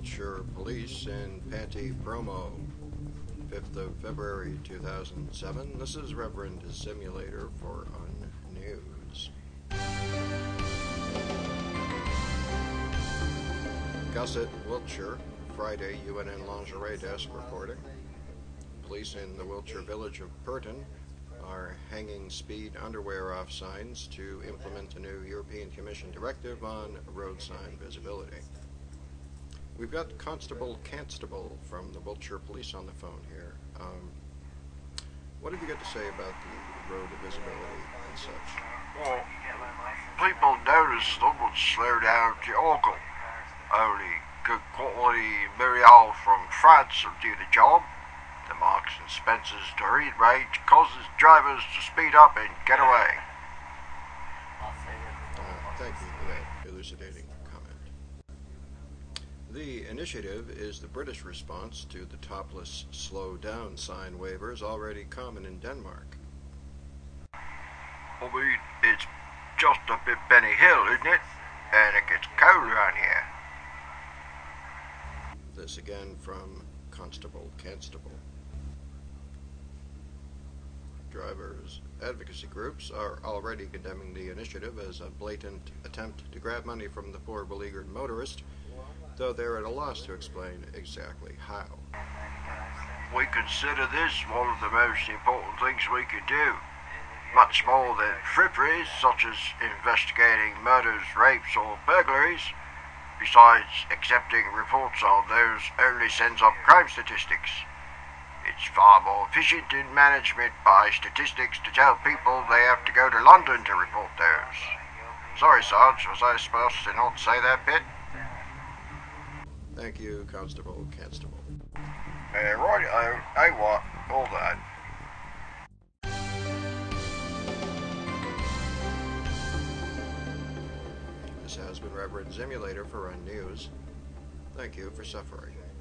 Wiltshire Police in Panty Promo, 5th of February 2007. This is Reverend Simulator for Unnews. Gusset, Wiltshire, Friday, UNN Lingerie Desk reporting. Police in the Wiltshire village of Purton are hanging speed underwear off signs to implement a new European Commission directive on road sign visibility. We've got Constable from the Wiltshire Police on the phone here. What have you got to say about the road visibility and such? Well, people notice they would slow down to Ogle. Only good quality material from France will do the job. The Marks and Spencer's Doreen range causes drivers to speed up and get away. Thank you for that elucidating comment. The initiative is the British response to the topless slow down sign waivers already common in Denmark. I mean, it's just a bit Benny Hill, isn't it? And it gets cold around here. This again from Constable. Drivers' advocacy groups are already condemning the initiative as a blatant attempt to grab money from the poor beleaguered motorist, though they're at a loss to explain exactly how. We consider this one of the most important things we can do. Much more than fripperies such as investigating murders, rapes or burglaries. Besides, accepting reports on those only sends up crime statistics. It's far more efficient in management by statistics to tell people they have to go to London to report those. Sorry, Sarge, was I supposed to not say that bit? Thank you, Constable. Right, I want all that. This has been Reverend Simulator for Unnews. Thank you for suffering.